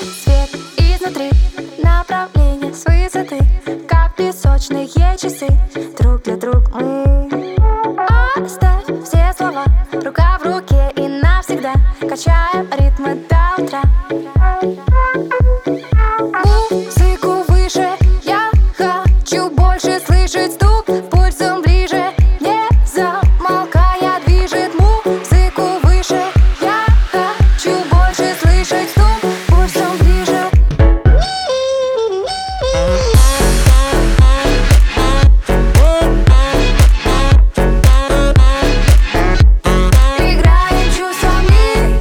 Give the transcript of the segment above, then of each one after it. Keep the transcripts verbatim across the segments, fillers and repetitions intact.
свет изнутри, направление с высоты, как песочные часы. Друг для друга мы. Оставь все слова, рука в руке и навсегда качаем ритмы до утра. Музыку выше, я хочу больше слышать стук, пульсом ближе, не замолкая движет. Музыку выше, я хочу больше слышать стук, пульсом ближе. Играем чувствами.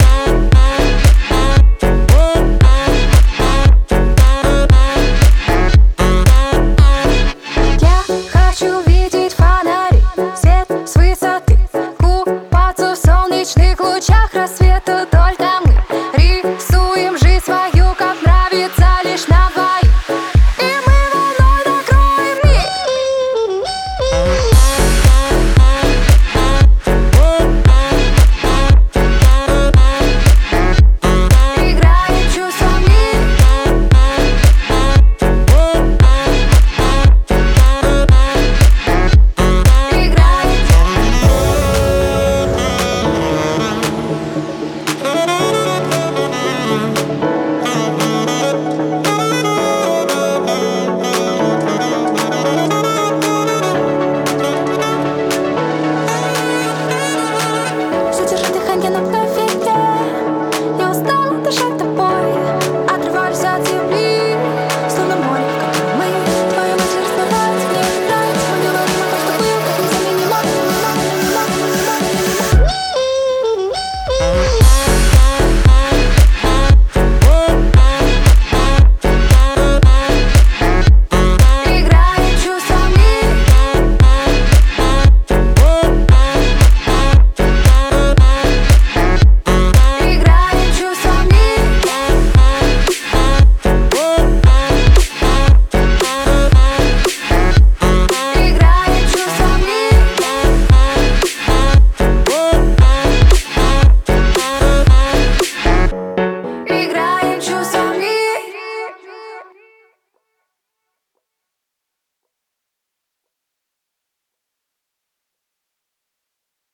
Я хочу видеть фонари, свет с высоты, купаться в солнечных лучах рассвета. Только мы рисуем жизнь свою, как нравится лишь нам двоим, и мы волной накроем мир. Играем чувствами. Задержи дыхание на мгновение. Я устала дышать тобой, отрываюсь от земли, словно море, в котором мы. Твои мысли расплываются, мне не нравится. Мы говорим о том, что было, как незаменимо, заменимо, заменимо, заменимо.